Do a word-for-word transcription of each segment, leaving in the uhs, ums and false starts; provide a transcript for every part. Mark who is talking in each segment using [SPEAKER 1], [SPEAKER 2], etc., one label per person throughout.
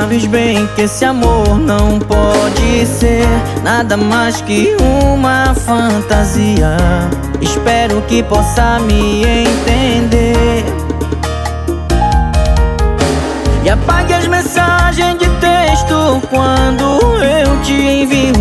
[SPEAKER 1] sabes bem que esse amor não pode ser nada mais que uma fantasia. Espero que possa me entender e apague as mensagens de texto quando eu te envio.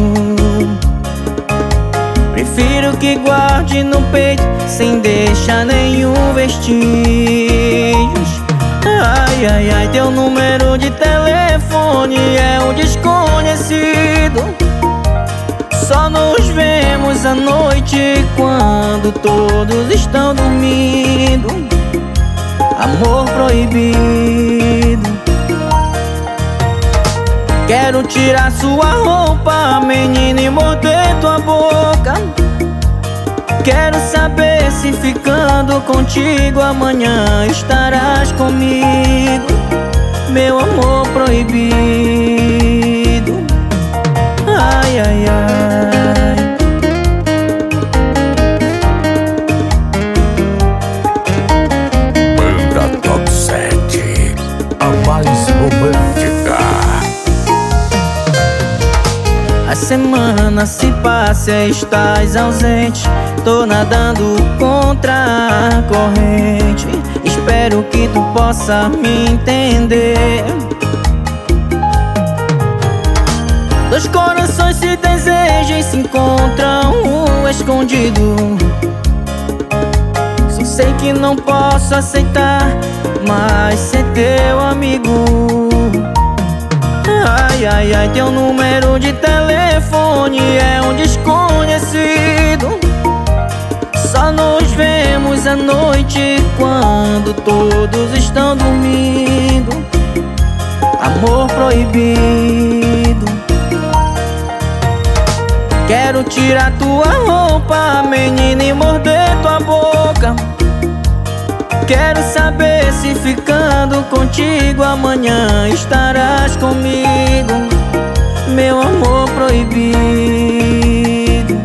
[SPEAKER 1] Prefiro que guarde no peito sem deixar nenhum vestígios. Ai, ai, ai, teu número de telefone é um desconhecido. Só nos vemos à noite quando todos estão dormindo. Amor proibido. Quero tirar sua roupa, menina, e morder tua boca. Quero saber se ficando contigo amanhã estarás comigo. Meu amor proibido. Ai, ai, ai.
[SPEAKER 2] Banda Top sete, a mais romântica.
[SPEAKER 1] A semana se passa e estás ausente. Tô nadando contra a corrente. Espero que tu possa me entender. Dois corações se desejam e se encontram um escondido. Só sei que não posso aceitar mais ser teu amigo. Ai, ai, ai, teu número de telefone é um desconhecido. Só nos vemos à noite quando todos estão dormindo. Amor proibido. Quero tirar tua roupa, menina, e morder tua boca. Quero saber se ficando contigo amanhã estarás comigo. Meu amor proibido.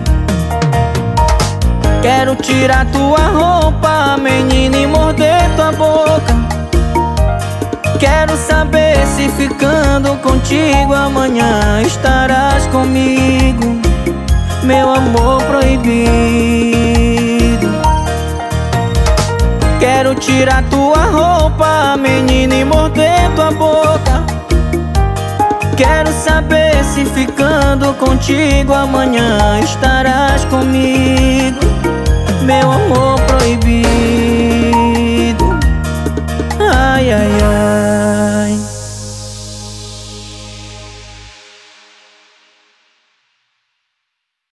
[SPEAKER 1] Quero tirar tua roupa, menina, e morder tua boca. Quero saber se ficando contigo amanhã estarás comigo. Meu amor proibido. Quero tirar tua roupa, menina, e morder tua boca. Quero saber se ficando contigo amanhã estarás comigo. Meu amor proibido.